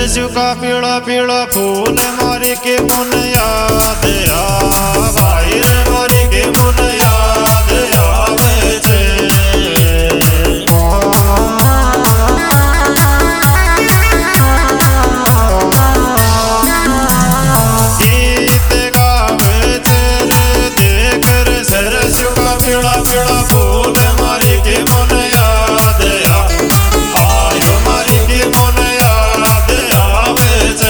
सरसों का पीला पीला फूल मारी के मन याद आ भाई रे मारी के मन याद आवे छे। गीत गावे छे रे देख रे सरसों का पीला पीला फूल मारी के मन याद आ आयो मारी के मन याद आवे छे।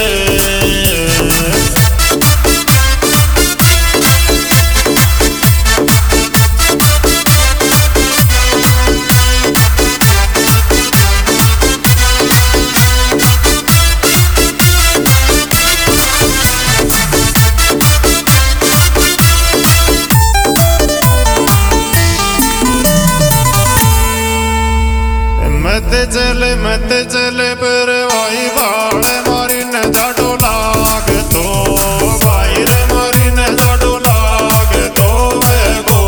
मत चले पर भाई बाड़ मारी न जाडो लाग तो भाई रे मारी न जाडो लाग तो वे गो।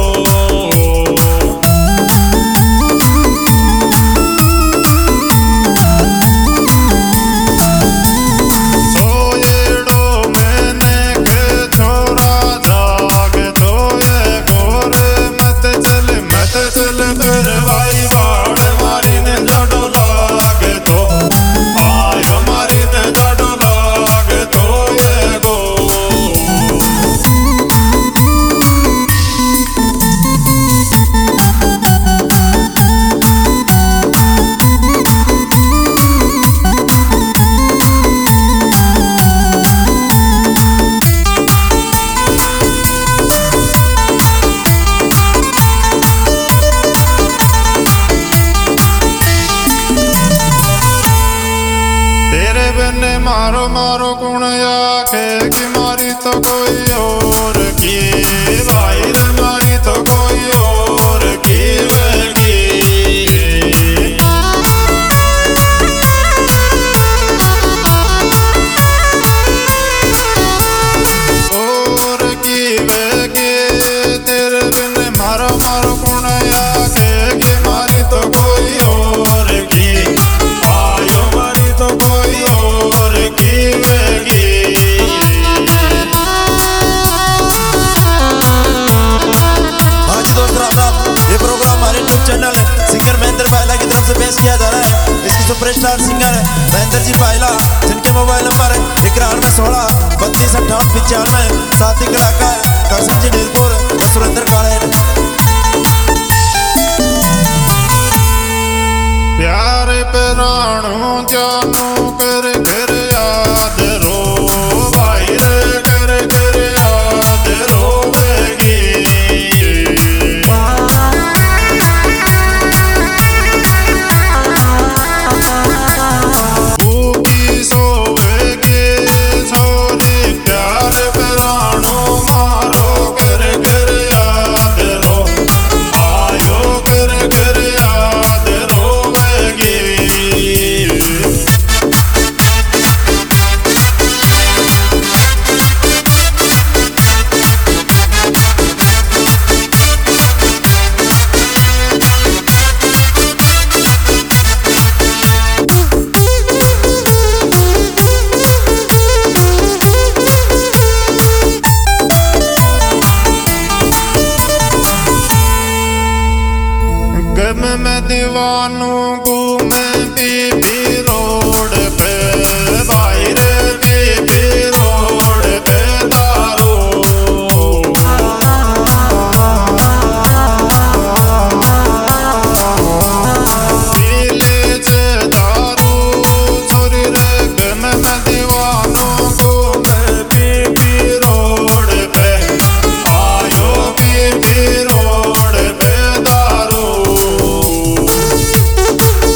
सोएड़ो मैंने के छोरा जाग तो ये गोर मत चले पर भाई बाड़ मारी न जाडो लाग तो आयो मारी न जाडो लाग तो ये गो। मारो मारो गुण आखे कि मारी तो कोई और की भाई रे मारी तो कोई और की वेगी। और की वेगी तेरे बिन मारो मारो गुण आखे कि मारी तो कोई और की आयो मारी तो कोई और की वेगी। हाँ जी दोस्त राम राम। ये प्रोग्राम हमारे यूट्यूब चैनल सिंगर महेंद्र पायला की तरफ से पेश किया जा रहा है। इसके सुपरस्टार सिंगर है महेंद्र जी पायला, जिनके मोबाइल नंबर है 9116 32 58 95। साथी कलाकार करसन जी नीलपुर व सुरेंद्र काले। प्यारे प्राणों जानू कर कर याद रो भाई रे कर कर याद रोवेगी। भूखी सोवेगी छोरी प्यारे प्राणों मारो कर कर याद रो आयो कर कर याद रोवेगी। गम में दीवानों घूमे बीबी रोड पे भाई रे बीबी रोड पे दारू। पीले से दारू छोरी रे गम में दीवानों घूमे बीबी रोड पे आयो बीबी रोड पे दारू।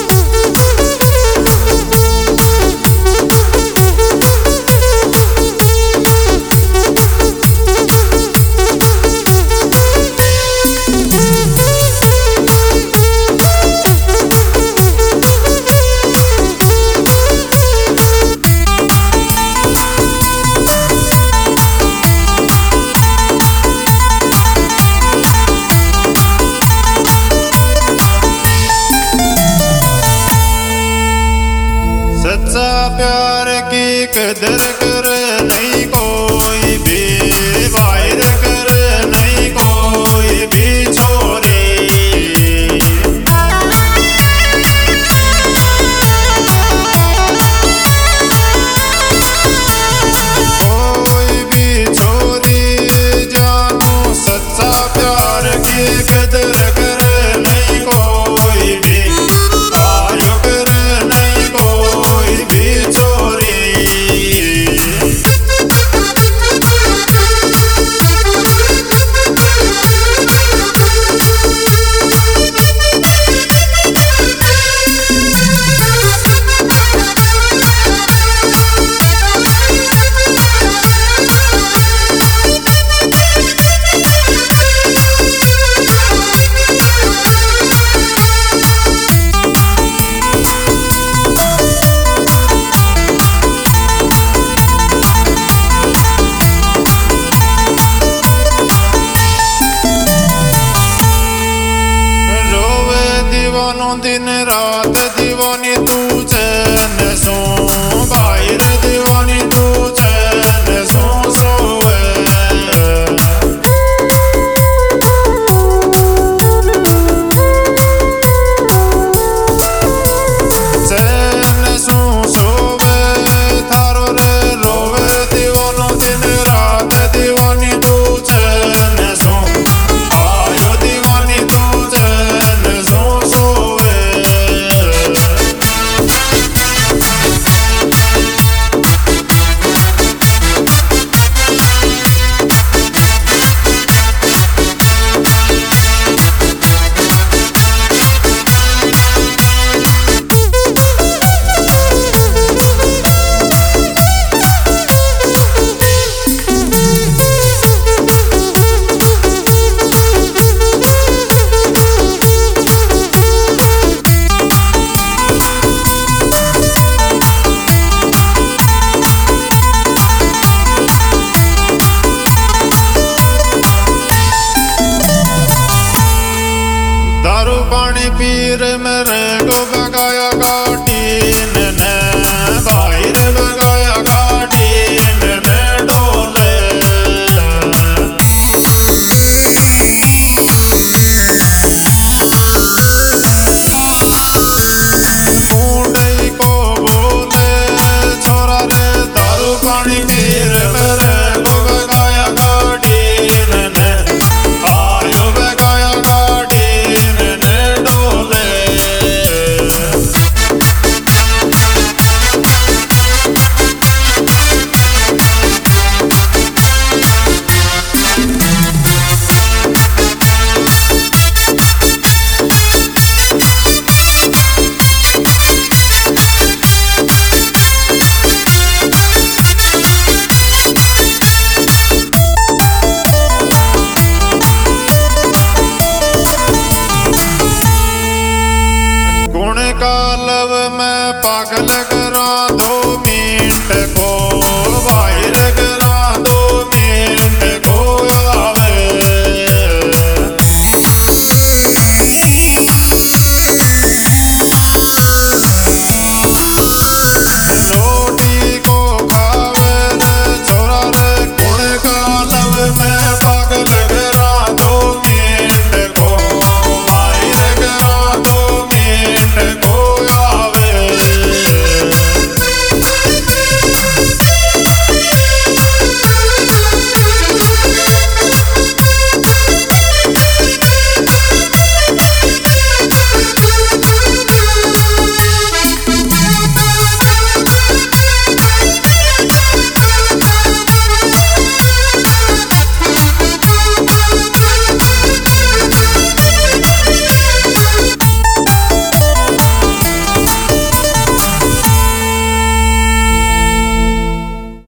पानी